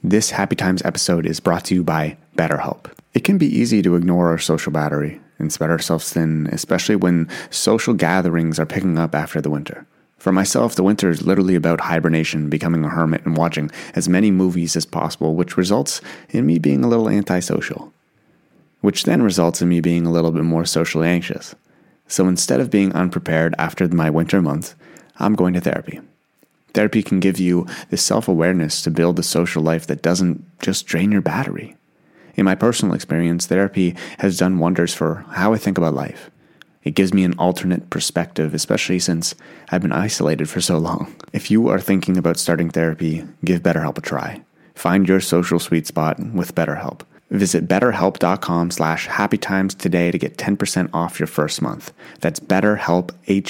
This Happy Times episode is brought to you by BetterHelp. It can be easy to ignore our social battery and spread ourselves thin, especially when social gatherings are picking up after the winter. For myself, the winter is literally about hibernation, becoming a hermit, and watching as many movies as possible, which results in me being a little antisocial, which then results in me being a little bit more socially anxious. So instead of being unprepared after my winter month, I'm going to therapy. Therapy can give you the self-awareness to build a social life that doesn't just drain your battery. In my personal experience, therapy has done wonders for how I think about life. It gives me an alternate perspective, especially since I've been isolated for so long. If you are thinking about starting therapy, give BetterHelp a try. Find your social sweet spot with BetterHelp. Visit betterhelp.com/happytimes today to get 10% off your first month. That's betterhelp,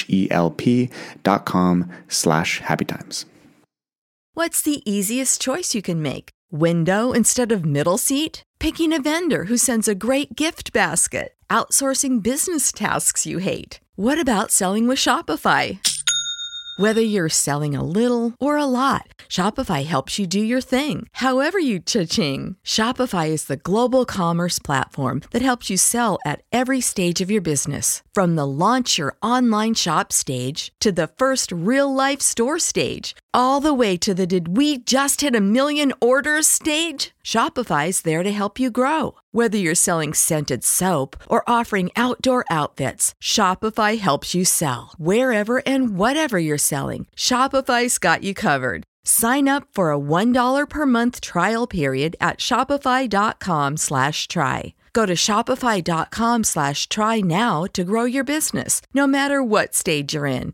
HELP.com/happytimes. What's the easiest choice you can make? Window instead of middle seat? Picking a vendor who sends a great gift basket? Outsourcing business tasks you hate? What about selling with Shopify? Whether you're selling a little or a lot, Shopify helps you do your thing, however you cha-ching. Shopify is the global commerce platform that helps you sell at every stage of your business. From the launch your online shop stage to the first real-life store stage, all the way to the did we just hit a million orders stage. Shopify's there to help you grow. Whether you're selling scented soap or offering outdoor outfits, Shopify helps you sell. Wherever and whatever you're selling, Shopify's got you covered. Sign up for a $1 per month trial period at shopify.com/try. Go to shopify.com/try now to grow your business, no matter what stage you're in.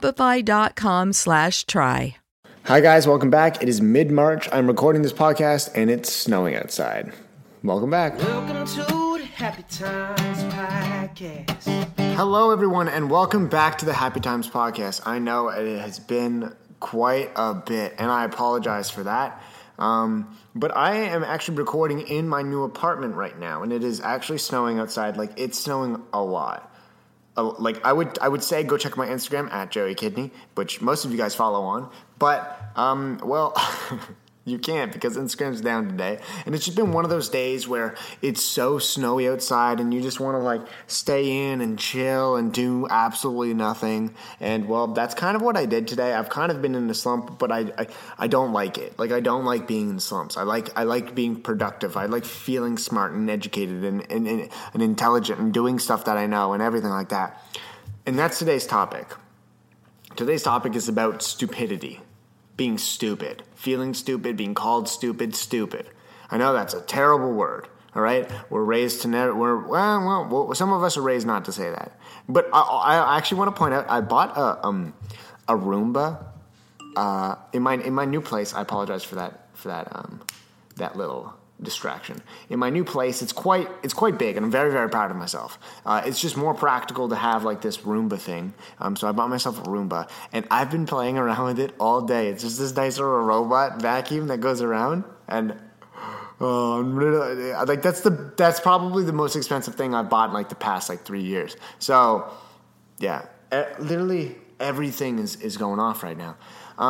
Shopify.com/try. Hi guys, welcome back. It is mid-March. I'm recording this podcast and it's snowing outside. Welcome back. Welcome to the Happy Times Podcast. Hello everyone and welcome back to the Happy Times Podcast. I know it has been quite a bit and I apologize for that. But I am actually recording in my new apartment right now and it is actually snowing outside. Like it's snowing a lot. Like I would say go check my Instagram at Joey Kidney, which most of you guys follow on. But well, you can't because Instagram's down today. And it's just been one of those days where it's so snowy outside and you just want to like stay in and chill and do absolutely nothing. And well, that's kind of what I did today. I've kind of been in a slump, but I don't like it. Like I don't like being in slumps. I like being productive. I like feeling smart and educated and intelligent and doing stuff that I know and everything like that. And that's today's topic. Today's topic is about stupidity. Being stupid, feeling stupid, being called stupid. I know that's a terrible word, all right? We're raised to never, well, some of us are raised not to say that. But I actually want to point out, I bought a Roomba in my new place. I apologize for that little distraction. In my new place, it's quite big, and I'm very, very proud of myself. It's just more practical to have like this Roomba thing. So I bought myself a Roomba, and I've been playing around with it all day. It's just this nice little robot vacuum that goes around, and I'm really, like that's probably the most expensive thing I've bought in like the past like 3 years. So yeah, literally everything is going off right now.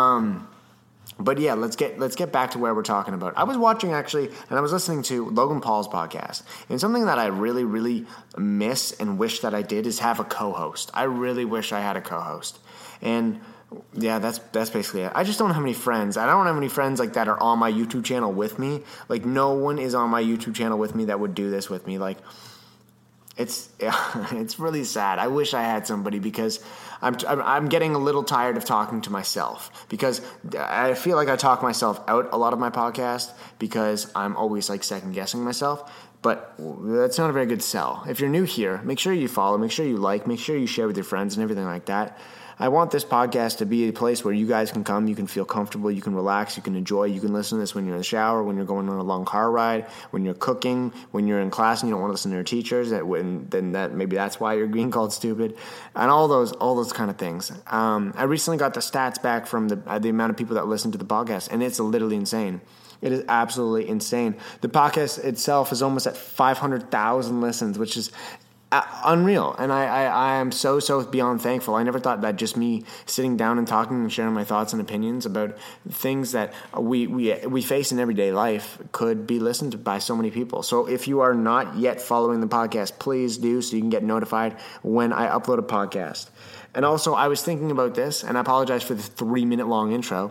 But yeah, let's get back to where we're talking about. I was watching actually, and I was listening to Logan Paul's podcast. And something that I really, really miss and wish that I did is have a co-host. I really wish I had a co-host. And yeah, that's basically it. I just don't have any friends. I don't have any friends like that are on my YouTube channel with me. Like no one is on my YouTube channel with me that would do this with me. Like it's really sad. I wish I had somebody because I'm getting a little tired of talking to myself because I feel like I talk myself out a lot of my podcast because I'm always like second guessing myself. But that's not a very good sell. If you're new here, make sure you follow, make sure you like, make sure you share with your friends and everything like that. I want this podcast to be a place where you guys can come, you can feel comfortable, you can relax, you can enjoy, you can listen to this when you're in the shower, when you're going on a long car ride, when you're cooking, when you're in class and you don't want to listen to your teachers, maybe that's why you're being called stupid, and all those kind of things. I recently got the stats back from the amount of people that listen to the podcast, and it's literally insane. It is absolutely insane. The podcast itself is almost at 500,000 listens, which is unreal. And I am so beyond thankful. I never thought that just me sitting down and talking and sharing my thoughts and opinions about things that we face in everyday life could be listened to by so many people. So if you are not yet following the podcast, please do, so you can get notified when I upload a podcast. And also, I was thinking about this, and I apologize for the 3-minute long intro.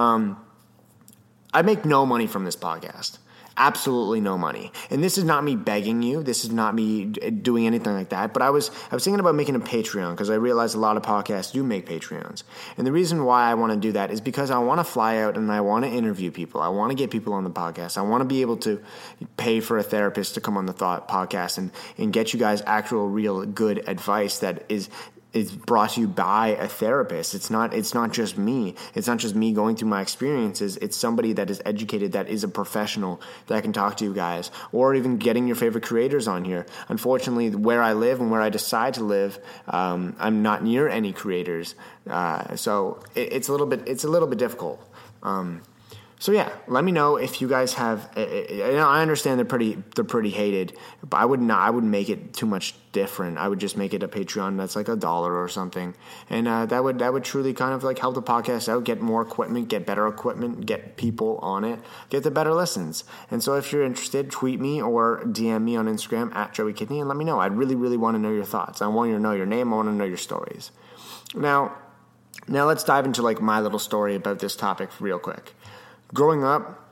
I make no money from this podcast. Absolutely no money. And this is not me begging you. This is not me doing anything like that. But I was thinking about making a Patreon, because I realized a lot of podcasts do make Patreons. And the reason why I want to do that is because I want to fly out and I want to interview people. I want to get people on the podcast. I want to be able to pay for a therapist to come on the podcast and get you guys actual, real, good advice that is brought to you by a therapist. It's not just me. It's not just me going through my experiences. It's somebody that is educated, that is a professional, that can talk to you guys, or even getting your favorite creators on here. Unfortunately, where I live and where I decide to live, I'm not near any creators, so it's a little bit difficult. So yeah, let me know if you guys have. I understand they're pretty hated, but I wouldn't make it too much different. I would just make it a Patreon that's like $1 or something, and that would truly kind of like help the podcast out, get more equipment, get better equipment, get people on it, get the better listens. And so if you're interested, tweet me or DM me on Instagram at Joey Kidney and let me know. I'd really want to know your thoughts. I want you to know your name. I want to know your stories. Now let's dive into like my little story about this topic real quick. Growing up,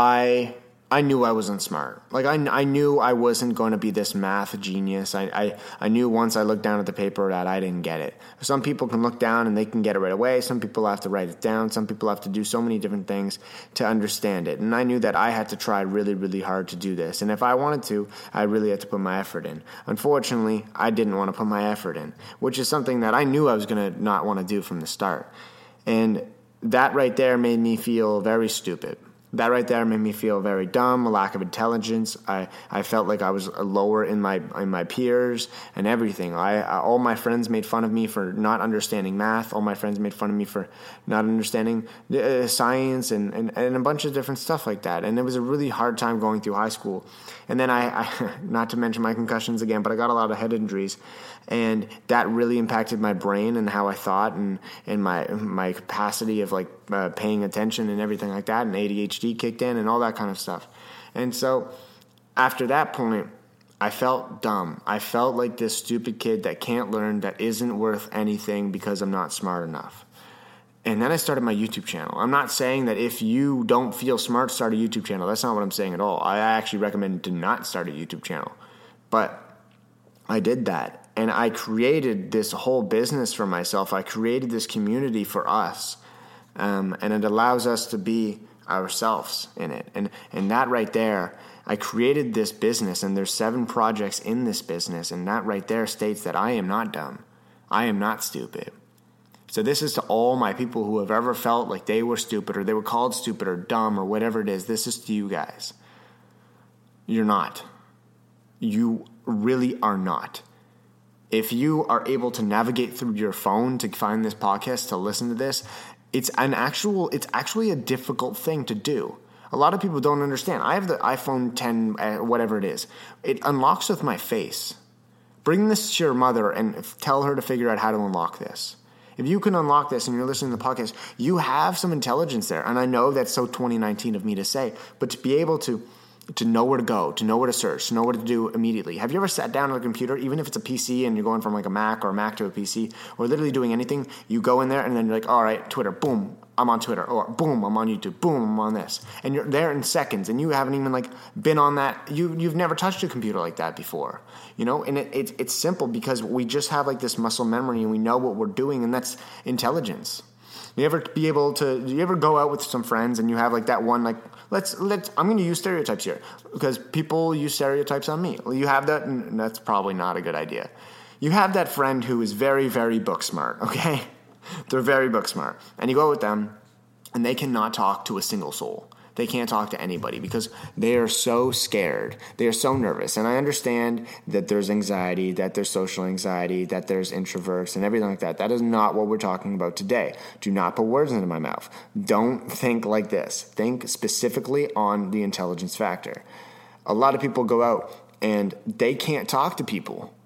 I knew I wasn't smart. Like I knew I wasn't going to be this math genius. I knew once I looked down at the paper that I didn't get it. Some people can look down and they can get it right away. Some people have to write it down. Some people have to do so many different things to understand it. And I knew that I had to try really hard to do this. And if I wanted to, I really had to put my effort in. Unfortunately, I didn't want to put my effort in, which is something that I knew I was going to not want to do from the start. And that right there made me feel very stupid. That right there made me feel very dumb, a lack of intelligence. I felt like I was lower in my peers and everything. All my friends made fun of me for not understanding math. All my friends made fun of me for not understanding science and a bunch of different stuff like that. And it was a really hard time going through high school. And then I not to mention my concussions again, but I got a lot of head injuries. And that really impacted my brain and how I thought and my capacity of like paying attention and everything like that. And ADHD kicked in and all that kind of stuff. And so after that point, I felt dumb. I felt like this stupid kid that can't learn, that isn't worth anything because I'm not smart enough. And then I started my YouTube channel. I'm not saying that if you don't feel smart, start a YouTube channel. That's not what I'm saying at all. I actually recommend to not start a YouTube channel. But I did that. And I created this whole business for myself. I created this community for us. And it allows us to be ourselves in it. And that right there, I created this business, and there's 7 projects in this business. And that right there states that I am not dumb. I am not stupid. So this is to all my people who have ever felt like they were stupid or they were called stupid or dumb or whatever it is. This is to you guys. You're not. You really are not. If you are able to navigate through your phone to find this podcast, to listen to this, it's actually a difficult thing to do. A lot of people don't understand. I have the iPhone 10, whatever it is. It unlocks with my face. Bring this to your mother and tell her to figure out how to unlock this. If you can unlock this and you're listening to the podcast, you have some intelligence there. And I know that's so 2019 of me to say, but to be able to know where to go, to know where to search, to know what to do immediately. Have you ever sat down on a computer, even if it's a PC and you're going from like a Mac or a Mac to a PC, or literally doing anything, you go in there and then you're like, all right, Twitter, boom, I'm on Twitter, or boom, I'm on YouTube, boom, I'm on this. And you're there in seconds, and you haven't even like been on that. You've never touched a computer like that before, you know? And it's simple because we just have like this muscle memory and we know what we're doing, and that's intelligence. You ever go out with some friends and you have like that one, like, I'm going to use stereotypes here because people use stereotypes on me. Well, you have that, and that's probably not a good idea. You have that friend who is very, very book smart, okay? They're very book smart. And you go with them, and they cannot talk to a single soul. They can't talk to anybody because they are so scared. They are so nervous. And I understand that there's anxiety, that there's social anxiety, that there's introverts and everything like that. That is not what we're talking about today. Do not put words into my mouth. Don't think like this. Think specifically on the intelligence factor. A lot of people go out and they can't talk to people.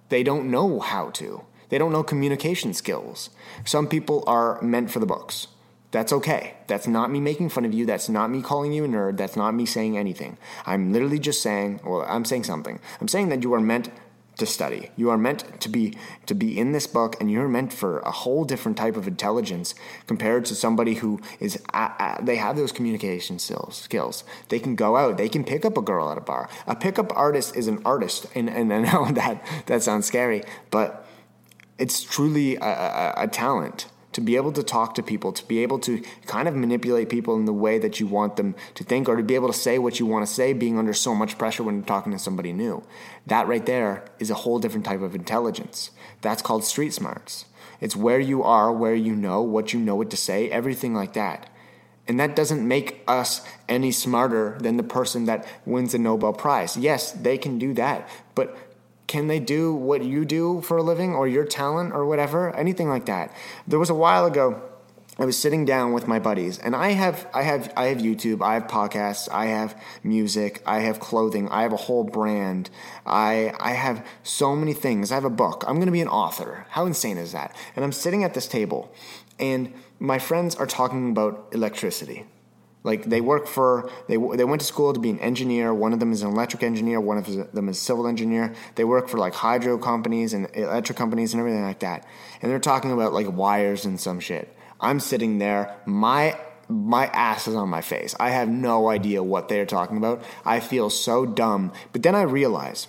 They don't know how to. They don't know communication skills. Some people are meant for the books. That's okay. That's not me making fun of you. That's not me calling you a nerd. That's not me saying anything. I'm literally just saying, well, I'm saying something. I'm saying that you are meant to study. You are meant to be in this book, and you're meant for a whole different type of intelligence compared to somebody who is they have those communication skills. They can go out. They can pick up a girl at a bar. A pickup artist is an artist, and I know that sounds scary, but it's truly a talent to be able to talk to people, to be able to kind of manipulate people in the way that you want them to think, or to be able to say what you want to say, being under so much pressure when you're talking to somebody new. That right there is a whole different type of intelligence. That's called street smarts. It's where you are, where you know what to say, everything like that. And that doesn't make us any smarter than the person that wins the Nobel Prize. Yes, they can do that, but can they do what you do for a living, or your talent, or whatever? Anything like that. There was a while ago, I was sitting down with my buddies, and I have YouTube, I have podcasts, I have music, I have clothing, I have a whole brand, I have so many things. I have a book. I'm going to be an author. How insane is that? And I'm sitting at this table, and my friends are talking about electricity. Like they went to school to be an engineer. One of them is an electric engineer. One of them is a civil engineer. They work for like hydro companies and electric companies and everything like that. And they're talking about like wires and some shit. I'm sitting there, my ass is on my face. I have no idea what they're talking about. I feel so dumb. But then I realize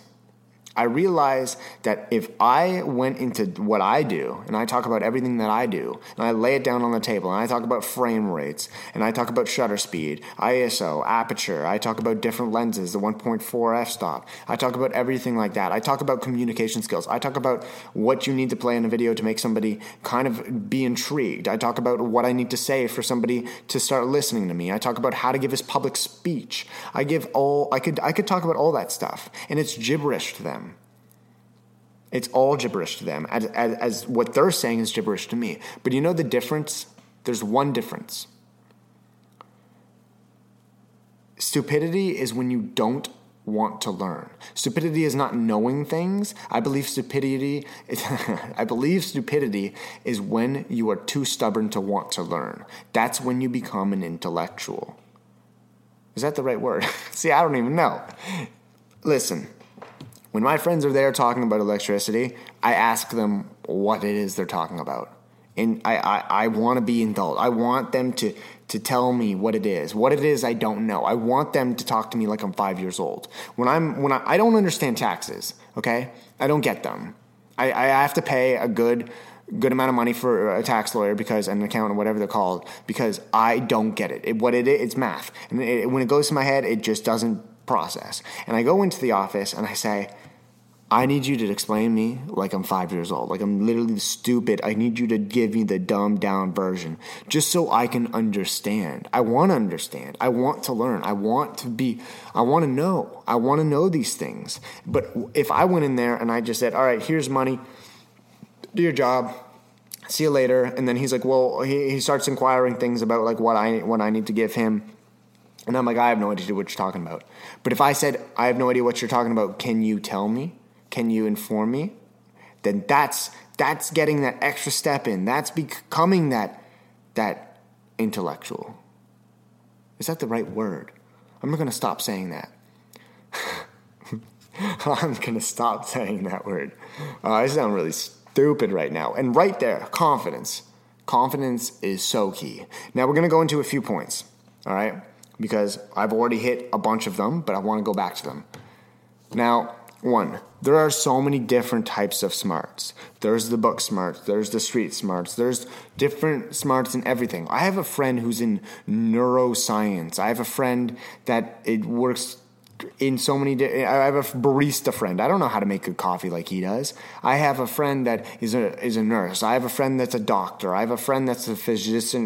that if I went into what I do, and I talk about everything that I do, and I lay it down on the table, and I talk about frame rates, and I talk about shutter speed, ISO, aperture, I talk about different lenses, the 1.4 f-stop, I talk about everything like that. I talk about communication skills. I talk about what you need to play in a video to make somebody kind of be intrigued. I talk about what I need to say for somebody to start listening to me. I talk about how to give this public speech. I could talk about all that stuff, and it's gibberish to them. It's all gibberish to them, as what they're saying is gibberish to me. But you know the difference? There's one difference. Stupidity is when you don't want to learn. Stupidity is not knowing things. I believe stupidity is when you are too stubborn to want to learn. That's when you become an intellectual. Is that the right word? See, I don't even know. Listen. When my friends are there talking about electricity, I ask them what it is they're talking about. And I want to be indulged. I want them to tell me what it is. What it is I don't know. I want them to talk to me like I'm 5 years old. I don't understand taxes, okay? I don't get them. I have to pay a good amount of money for a tax lawyer because an accountant, whatever they're called, because I don't get it. It's math. And when it goes to my head, it just doesn't process. And I go into the office and I say, I need you to explain me like I'm 5 years old, like I'm literally stupid. I need you to give me the dumbed down version just so I can understand. I want to understand. I want to learn. I want to know. I want to know these things. But if I went in there and I just said, all right, here's money, do your job, see you later. And then he's like, well, he starts inquiring things about like what I need to give him. And I'm like, I have no idea what you're talking about. But if I said, I have no idea what you're talking about, can you tell me? Can you inform me? Then that's getting that extra step in. That's becoming that intellectual. Is that the right word? I'm not going to stop saying that. I'm going to stop saying that word. I sound really stupid right now. And right there, confidence. Confidence is so key. Now we're going to go into a few points, all right? Because I've already hit a bunch of them, but I want to go back to them. Now, one, there are so many different types of smarts. There's the book smarts. There's the street smarts. There's different smarts in everything. I have a friend who's in neuroscience. I have a friend that it works in so many. I have a barista friend. I don't know how to make good coffee like he does. I have a friend that is a nurse. I have a friend that's a doctor. I have a friend that's a physician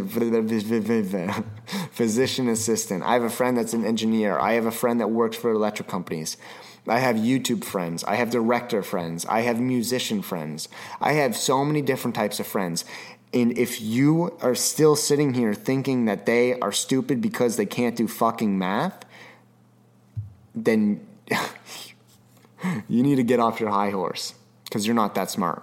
assistant. I have a friend that's an engineer. I have a friend that works for electric companies. I have YouTube friends. I have director friends. I have musician friends. I have so many different types of friends. And if you are still sitting here thinking that they are stupid because they can't do fucking math, then you need to get off your high horse. because you're not that smart.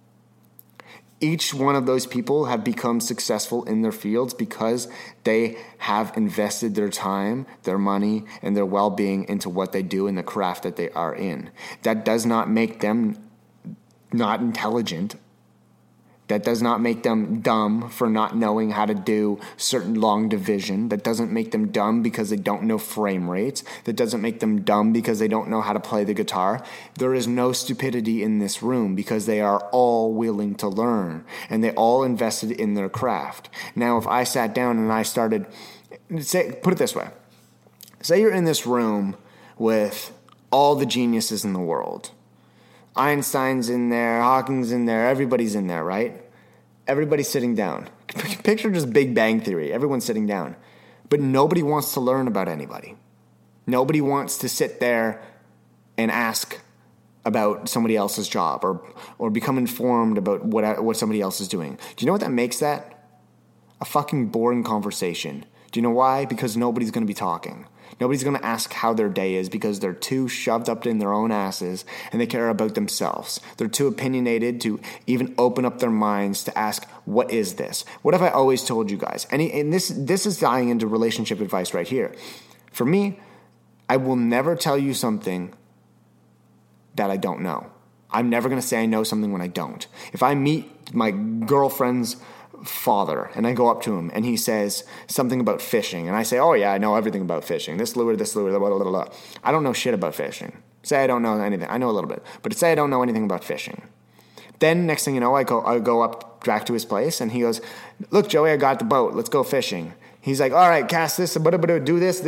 Each one of those people have become successful in their fields because they have invested their time, their money, and their well-being into what they do in the craft that they are in. That does not make them not intelligent. That does not make them dumb for not knowing how to do certain long division. That doesn't make them dumb because they don't know frame rates. That doesn't make them dumb because they don't know how to play the guitar. There is no stupidity in this room because they are all willing to learn and they all invested in their craft. Now, if I sat down and I started, put it this way. Say you're in this room with all the geniuses in the world. Einstein's in there, Hawking's in there, everybody's in there, right? Everybody's sitting down. Picture just Big Bang Theory. Everyone's sitting down. But nobody wants to learn about anybody. Nobody wants to sit there and ask about somebody else's job or become informed about what somebody else is doing. Do you know what that makes that? A fucking boring conversation. Do you know why? Because nobody's going to be talking. Nobody's going to ask how their day is because they're too shoved up in their own asses and they care about themselves. They're too opinionated to even open up their minds to ask, what is this? What have I always told you guys? And this is tying into relationship advice right here. For me, I will never tell you something that I don't know. I'm never going to say I know something when I don't. If I meet my girlfriend's father and I go up to him and he says something about fishing and I say, oh yeah, I know everything about fishing, this lure, blah, blah, blah, blah. I don't know shit about fishing. Say I don't know anything. I know a little bit, but say I don't know anything about fishing. Then next thing you know, I go up back to his place and he goes, look, Joey, I got the boat, let's go fishing. He's like, all right, cast this, do this,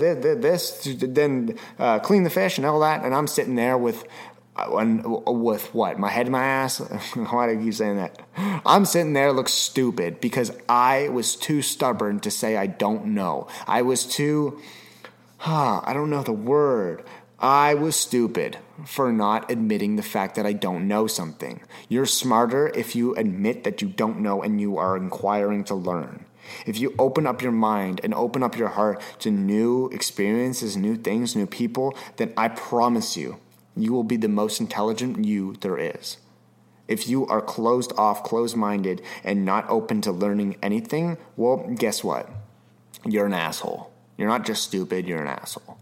then clean the fish and all that. And I'm sitting there with what? My head in my ass? Why do I keep saying that? I'm sitting there, look stupid, because I was too stubborn to say I don't know. I was too, I don't know the word. I was stupid for not admitting the fact that I don't know something. You're smarter if you admit that you don't know and you are inquiring to learn. If you open up your mind and open up your heart to new experiences, new things, new people, then I promise you, you will be the most intelligent you there is. If you are closed off, closed-minded, and not open to learning anything, well, guess what? You're an asshole. You're not just stupid, you're an asshole.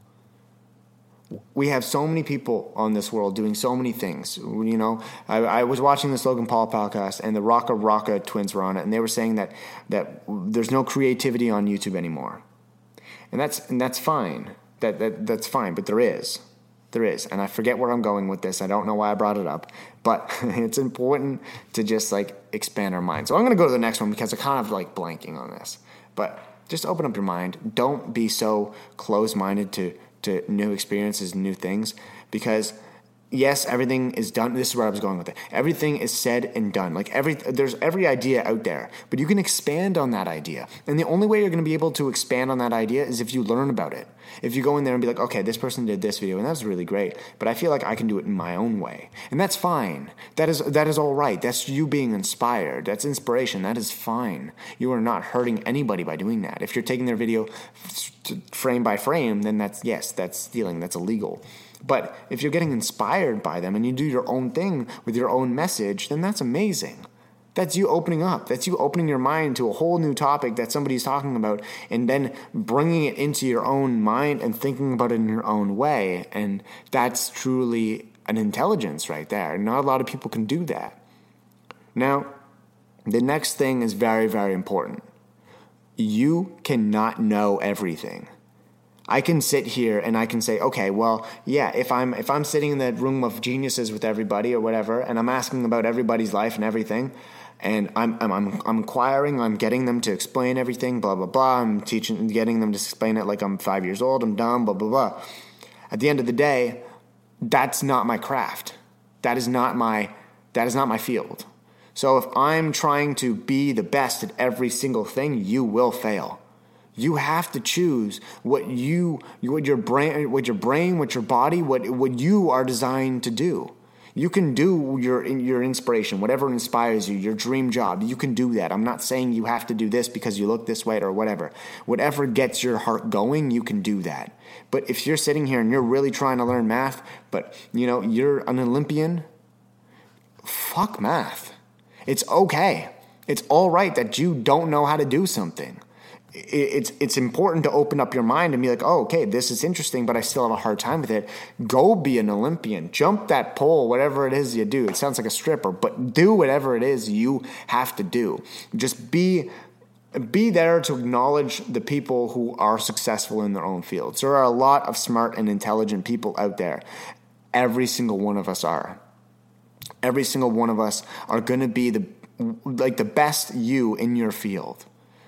We have so many people on this world doing so many things. You know, I was watching this Logan Paul podcast, and the Rocka twins were on it, and they were saying that there's no creativity on YouTube anymore. And that's fine. That's fine, but there is. There is, and I forget where I'm going with this. I don't know why I brought it up, but it's important to just like expand our mind. So I'm going to go to the next one because I kind of like blanking on this. But just open up your mind. Don't be so closed-minded to new experiences, new things, because yes, everything is done. This is where I was going with it. Everything is said and done. Like there's every idea out there, but you can expand on that idea. And the only way you're going to be able to expand on that idea is if you learn about it. If you go in there and be like, okay, this person did this video and that was really great, but I feel like I can do it in my own way. And that's fine. That is all right. That's you being inspired. That's inspiration. That is fine. You are not hurting anybody by doing that. If you're taking their video frame by frame, then that's stealing. That's illegal. But if you're getting inspired by them and you do your own thing with your own message, then that's amazing. That's you opening up. That's you opening your mind to a whole new topic that somebody's talking about and then bringing it into your own mind and thinking about it in your own way. And that's truly an intelligence right there. Not a lot of people can do that. Now, the next thing is very, very important. You cannot know everything. I can sit here and I can say, okay, well, yeah, if I'm sitting in that room of geniuses with everybody or whatever, and I'm asking about everybody's life and everything, and I'm inquiring, I'm getting them to explain everything, blah blah blah. I'm getting them to explain it like I'm 5 years old. I'm dumb, blah blah blah. At the end of the day, that's not my craft. That is not my field. So if I'm trying to be the best at every single thing, you will fail. You have to choose what your brain, what your body, what you are designed to do. You can do your inspiration, whatever inspires you, your dream job. You can do that. I'm not saying you have to do this because you look this way or whatever. Whatever gets your heart going, you can do that. But if you're sitting here and you're really trying to learn math, but you're an Olympian, fuck math. It's okay. It's all right that you don't know how to do something. It's important to open up your mind and be like, oh, okay, this is interesting, but I still have a hard time with it. Go be an Olympian. Jump that pole, whatever it is you do. It sounds like a stripper, but do whatever it is you have to do. Just be there to acknowledge the people who are successful in their own fields. There are a lot of smart and intelligent people out there. Every single one of us are. Every single one of us are going to be the best you in your field.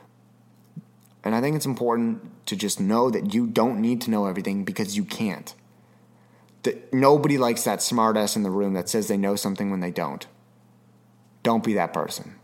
And I think it's important to just know that you don't need to know everything because you can't. Nobody likes that smartass in the room that says they know something when they don't. Don't be that person.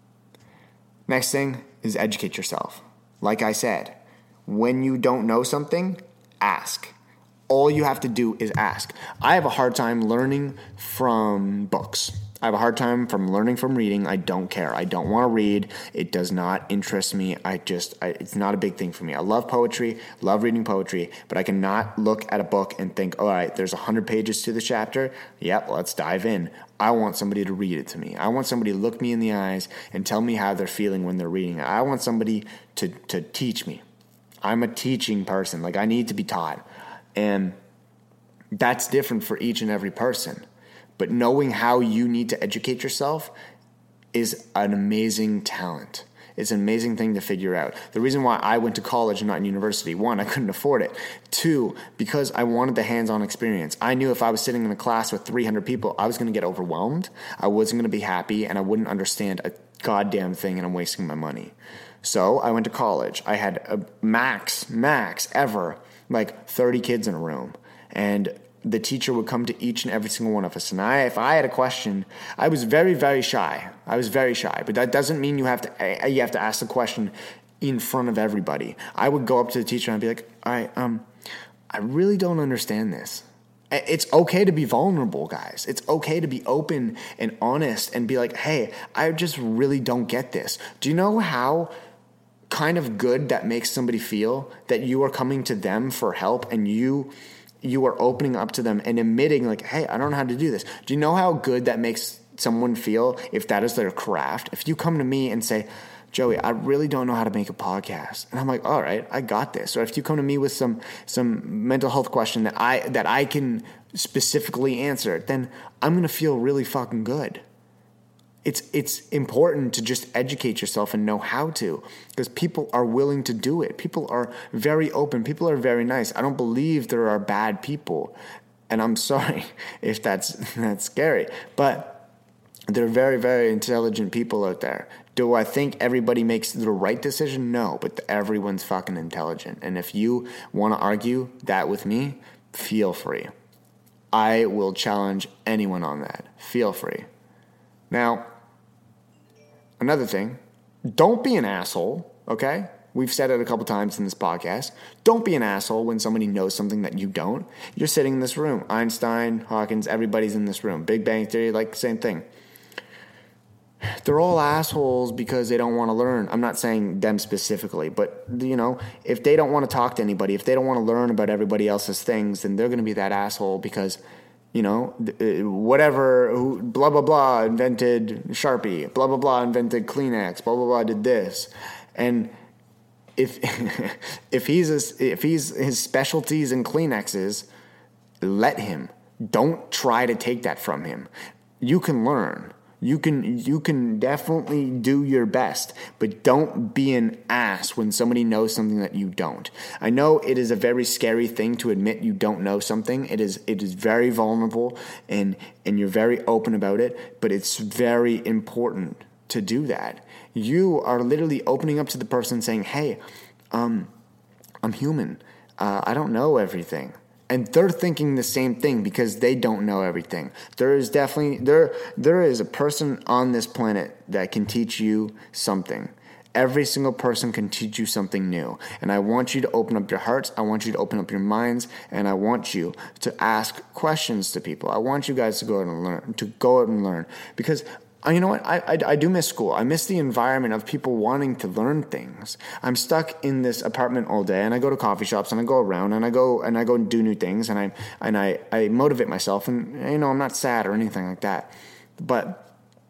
Next thing is educate yourself. Like I said, when you don't know something, ask. All you have to do is ask. I have a hard time learning from books. I have a hard time learning from reading. I don't care. I don't want to read. It does not interest me. It's not a big thing for me. I love poetry, love reading poetry, but I cannot look at a book and think, all right, there's 100 pages to the chapter. Yep, let's dive in. I want somebody to read it to me. I want somebody to look me in the eyes and tell me how they're feeling when they're reading it. I want somebody to teach me. I'm a teaching person. Like, I need to be taught. And that's different for each and every person. But knowing how you need to educate yourself is an amazing talent. It's an amazing thing to figure out. The reason why I went to college and not in university, 1, I couldn't afford it. 2, because I wanted the hands-on experience. I knew if I was sitting in a class with 300 people, I was going to get overwhelmed. I wasn't going to be happy, and I wouldn't understand a goddamn thing, and I'm wasting my money. So I went to college. I had a max ever, like 30 kids in a room. And the teacher would come to each and every single one of us. And if I had a question, I was very, very shy. But that doesn't mean you have to ask the question in front of everybody. I would go up to the teacher and I'd be like, all right, I really don't understand this. It's okay to be vulnerable, guys. It's okay to be open and honest and be like, hey, I just really don't get this. Do you know how kind of good that makes somebody feel that you are coming to them for help and you are opening up to them and admitting like, hey, I don't know how to do this. Do you know how good that makes someone feel if that is their craft? If you come to me and say, Joey, I really don't know how to make a podcast. And I'm like, all right, I got this. Or if you come to me with some mental health question that I can specifically answer, then I'm going to feel really fucking good. It's important to just educate yourself and know how to, because people are willing to do it. People are very open. People are very nice. I don't believe there are bad people, and I'm sorry if that's scary, but there are very, very intelligent people out there. Do I think everybody makes the right decision? No, but everyone's fucking intelligent. And if you want to argue that with me, feel free. I will challenge anyone on that. Feel free. Now, another thing, don't be an asshole, okay? We've said it a couple times in this podcast. Don't be an asshole when somebody knows something that you don't. You're sitting in this room. Einstein, Hawkins, everybody's in this room. Big Bang Theory, like the same thing. They're all assholes because they don't want to learn. I'm not saying them specifically, but, if they don't want to talk to anybody, if they don't want to learn about everybody else's things, then they're going to be that asshole because whatever, blah, blah, blah, invented Sharpie, blah, blah, blah, invented Kleenex, blah, blah, blah, did this. And if his specialties in Kleenexes, let him. Don't try to take that from him. You can learn. You can definitely do your best, but don't be an ass when somebody knows something that you don't. I know it is a very scary thing to admit you don't know something. It is very vulnerable and you're very open about it, but it's very important to do that. You are literally opening up to the person saying, hey, I'm human. I don't know everything. And they're thinking the same thing because they don't know everything. There is a person on this planet that can teach you something. Every single person can teach you something new. And I want you to open up your hearts. I want you to open up your minds. And I want you to ask questions to people. I want you guys to go out and learn. Because you know what? I do miss school. I miss the environment of people wanting to learn things. I'm stuck in this apartment all day, and I go to coffee shops, and I go around, and I go and do new things, and I motivate myself, and I'm not sad or anything like that. But,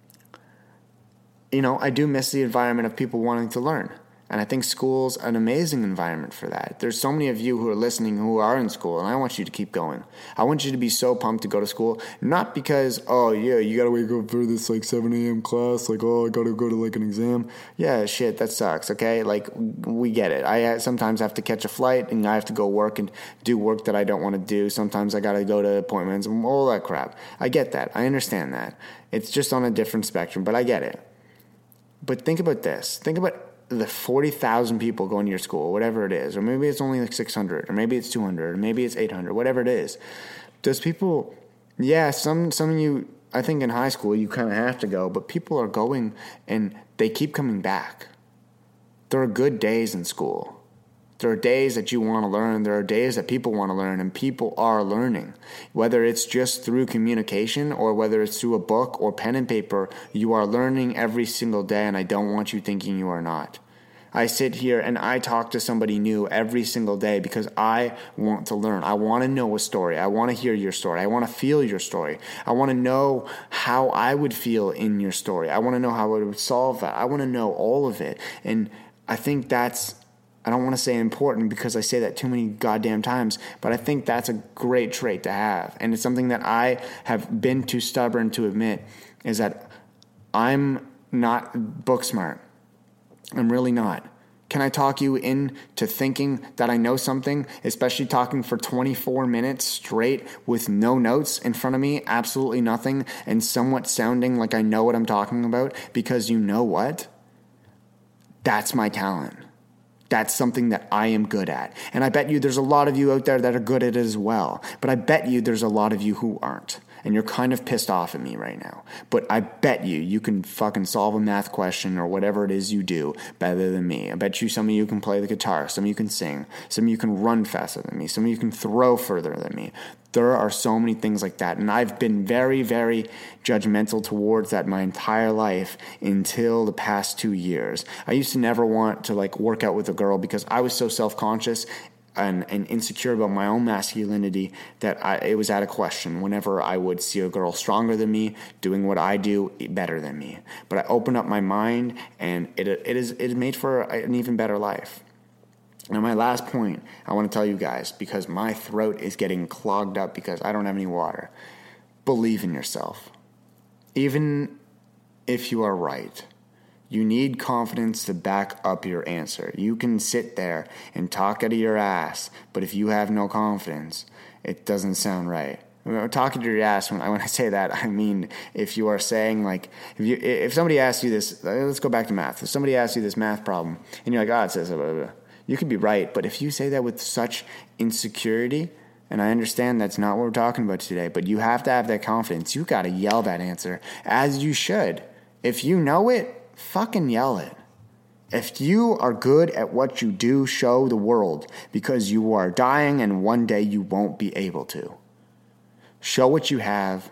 I do miss the environment of people wanting to learn. And I think school's an amazing environment for that. There's so many of you who are listening who are in school, and I want you to keep going. I want you to be so pumped to go to school, not because, oh, yeah, you got to wake up for this, 7 a.m. class, I got to go to, an exam. Yeah, shit, that sucks, okay? We get it. I sometimes have to catch a flight, and I have to go work and do work that I don't want to do. Sometimes I got to go to appointments and all that crap. I get that. I understand that. It's just on a different spectrum, but I get it. But think about this. Think about the 40,000 people going to your school, whatever it is, or maybe it's only 600, or maybe it's 200, or maybe it's 800, whatever it is. Those people, some of you, I think in high school you kind of have to go, but people are going and they keep coming back. There are good days in school. There are days that you want to learn. There are days that people want to learn, and people are learning. Whether it's just through communication or whether it's through a book or pen and paper, you are learning every single day, and I don't want you thinking you are not. I sit here and I talk to somebody new every single day because I want to learn. I want to know a story. I want to hear your story. I want to feel your story. I want to know how I would feel in your story. I want to know how I would solve that. I want to know all of it. And I think that's, I don't want to say important because I say that too many goddamn times, but I think that's a great trait to have. And it's something that I have been too stubborn to admit, is that I'm not book smart. I'm really not. Can I talk you into thinking that I know something, especially talking for 24 minutes straight with no notes in front of me, absolutely nothing, and somewhat sounding like I know what I'm talking about? Because you know what? That's my talent. That's something that I am good at. And I bet you there's a lot of you out there that are good at it as well. But I bet you there's a lot of you who aren't. And you're kind of pissed off at me right now. But I bet you can fucking solve a math question or whatever it is you do better than me. I bet you some of you can play the guitar. Some of you can sing. Some of you can run faster than me. Some of you can throw further than me. There are so many things like that. And I've been very, very judgmental towards that my entire life until the past 2 years. I used to never want to work out with a girl because I was so self-conscious and insecure about my own masculinity that it was out of question whenever I would see a girl stronger than me, doing what I do better than me. But I opened up my mind, and it made for an even better life. Now, my last point I want to tell you guys, because my throat is getting clogged up because I don't have any water. Believe in yourself. Even if you are right, you need confidence to back up your answer. You can sit there and talk out of your ass, but if you have no confidence, it doesn't sound right. Talking to your ass, when I say that, I mean if you are saying, if somebody asks you this, let's go back to math. If somebody asks you this math problem, and you're like, it says blah, blah, blah. You could be right, but if you say that with such insecurity, and I understand that's not what we're talking about today, but you have to have that confidence. You got to yell that answer, as you should. If you know it, fucking yell it. If you are good at what you do, show the world, because you are dying and one day you won't be able to. Show what you have.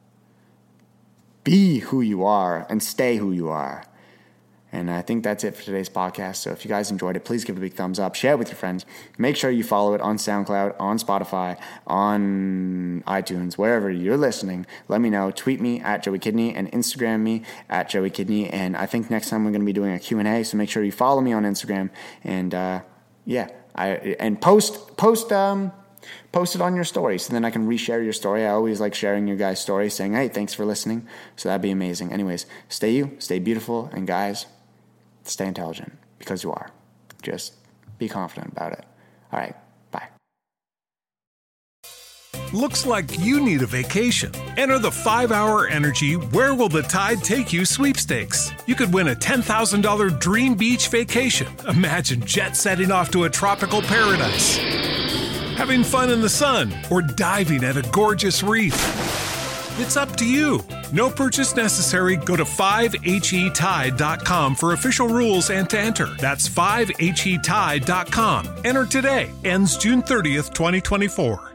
Be who you are and stay who you are. And I think that's it for today's podcast. So if you guys enjoyed it, please give it a big thumbs up. Share it with your friends. Make sure you follow it on SoundCloud, on Spotify, on iTunes, wherever you're listening. Let me know. Tweet me at Joey Kidney and Instagram me at Joey Kidney. And I think next time we're going to be doing a Q&A. So make sure you follow me on Instagram. And post it on your story so then I can reshare your story. I always like sharing your guys' stories, saying, hey, thanks for listening. So that'd be amazing. Anyways, stay you, stay beautiful, and guys, stay intelligent, because you are. Just be confident about it. All right, bye. Looks like you need a vacation. Enter the 5-Hour Energy Where Will the Tide Take You sweepstakes. You could win a $10,000 dream beach vacation. Imagine jet setting off to a tropical paradise, having fun in the sun, or diving at a gorgeous reef. It's up to you. No purchase necessary. Go to 5HETide.com for official rules and to enter. That's 5HETide.com. Enter today. Ends June 30th, 2024.